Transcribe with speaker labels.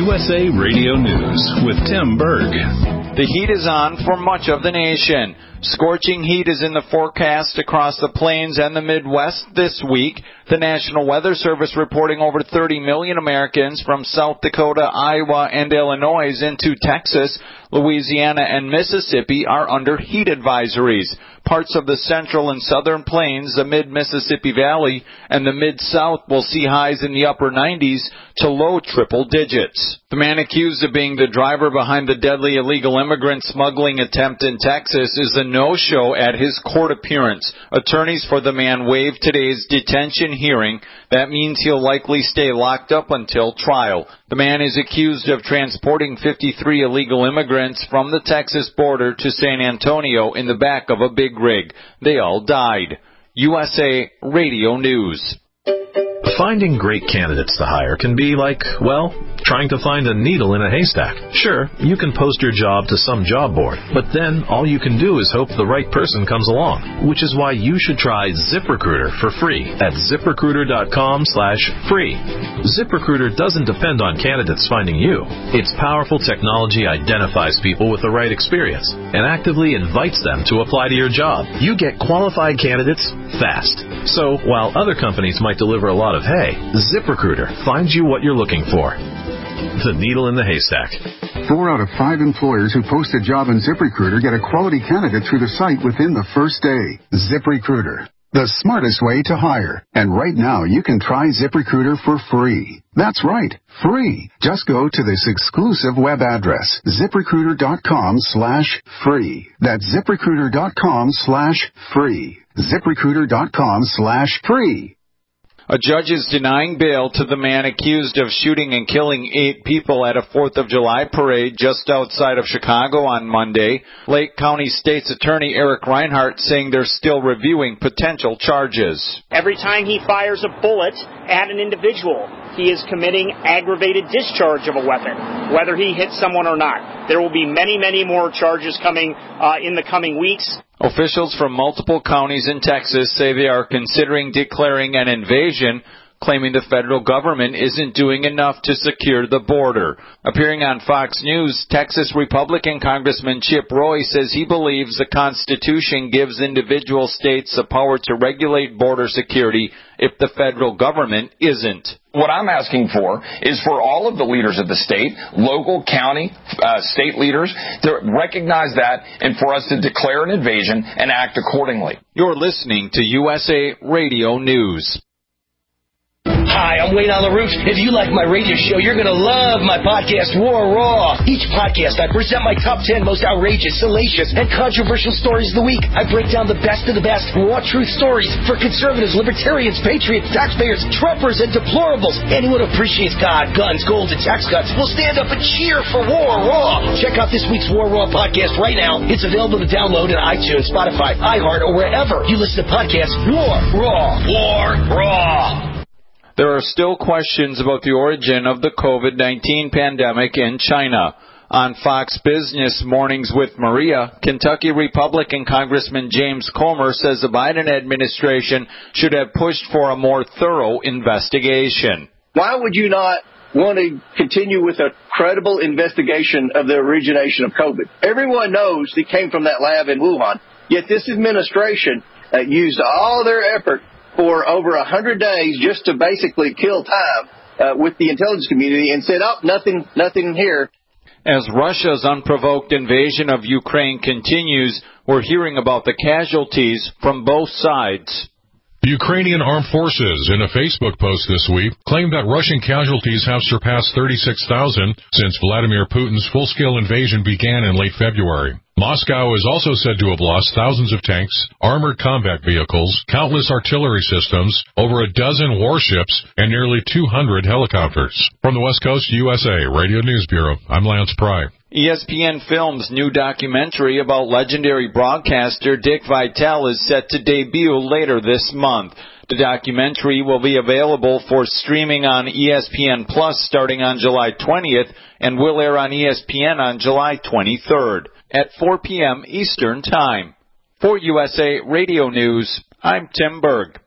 Speaker 1: USA Radio News with Tim Berg.
Speaker 2: The heat is on for much of the nation. Scorching heat is in the forecast across the plains and the Midwest this week. The National Weather Service reporting over 30 million Americans from South Dakota, Iowa, and Illinois into Texas, Louisiana, and Mississippi are under heat advisories. Parts of the central and southern plains, the mid-Mississippi Valley, and the mid-South will see highs in the upper 90s to low triple digits. The man accused of being the driver behind the deadly illegal immigrant smuggling attempt in Texas is a no-show at his court appearance. Attorneys for the man waived today's detention hearing. That means he'll likely stay locked up until trial. The man is accused of transporting 53 illegal immigrants from the Texas border to San Antonio in the back of a big rig. They all died. USA Radio News.
Speaker 3: Finding great candidates to hire can be like, well, trying to find a needle in a haystack. Sure, you can post your job to some job board, but then all you can do is hope the right person comes along, which is why you should try ZipRecruiter for free at ZipRecruiter.com/free. ZipRecruiter doesn't depend on candidates finding you. Its powerful technology identifies people with the right experience and actively invites them to apply to your job. You get qualified candidates fast. So while other companies might deliver a lot of hay, ZipRecruiter finds you what you're looking for. The needle in the haystack.
Speaker 4: 4 out of 5 employers who post a job in ZipRecruiter get a quality candidate through the site within the first day. ZipRecruiter, the smartest way to hire. And right now, you can try ZipRecruiter for free. That's right, free. Just go to this exclusive web address, ZipRecruiter.com/free. That's ZipRecruiter.com/free. ZipRecruiter.com/free.
Speaker 2: A judge is denying bail to the man accused of shooting and killing 8 people at a 4th of July parade just outside of Chicago on Monday. Lake County State's Attorney Eric Reinhart saying they're still reviewing potential charges.
Speaker 5: Every time he fires a bullet at an individual, he is committing aggravated discharge of a weapon, whether he hits someone or not. There will be many, many more charges coming in the coming weeks.
Speaker 2: Officials from multiple counties in Texas say they are considering declaring an invasion, claiming the federal government isn't doing enough to secure the border. Appearing on Fox News, Texas Republican Congressman Chip Roy says he believes the Constitution gives individual states the power to regulate border security if the federal government isn't.
Speaker 6: What I'm asking for is for all of the leaders of the state, local, county, state leaders, to recognize that and for us to declare an invasion and act accordingly.
Speaker 2: You're listening to USA Radio News.
Speaker 7: Hi, I'm Wayne on the Roof. If you like my radio show, you're going to love my podcast, War Raw. Each podcast, I present my top 10 most outrageous, salacious, and controversial stories of the week. I break down the best of the best raw truth stories for conservatives, libertarians, patriots, taxpayers, Trumpers, and deplorables. Anyone who appreciates God, guns, gold, and tax cuts will stand up and cheer for War Raw. Check out this week's War Raw podcast right now. It's available to download on iTunes, Spotify, iHeart, or wherever you listen to podcasts. War Raw. War Raw.
Speaker 2: There are still questions about the origin of the COVID-19 pandemic in China. On Fox Business Mornings with Maria, Kentucky Republican Congressman James Comer says the Biden administration should have pushed for a more thorough investigation.
Speaker 8: Why would you not want to continue with a credible investigation of the origination of COVID? Everyone knows it came from that lab in Wuhan, yet this administration used all their effort for over 100 days just to basically kill time with the intelligence community and said, oh, nothing here.
Speaker 2: As Russia's unprovoked invasion of Ukraine continues, we're hearing about the casualties from both sides.
Speaker 9: Ukrainian armed forces, in a Facebook post this week, claimed that Russian casualties have surpassed 36,000 since Vladimir Putin's full-scale invasion began in late February. Moscow is also said to have lost thousands of tanks, armored combat vehicles, countless artillery systems, over a dozen warships, and nearly 200 helicopters. From the West Coast, USA Radio News Bureau, I'm Lance Pry.
Speaker 2: ESPN Films' new documentary about legendary broadcaster Dick Vitale is set to debut later this month. The documentary will be available for streaming on ESPN Plus starting on July 20th and will air on ESPN on July 23rd at 4 p.m. Eastern Time. For USA Radio News, I'm Tim Berg.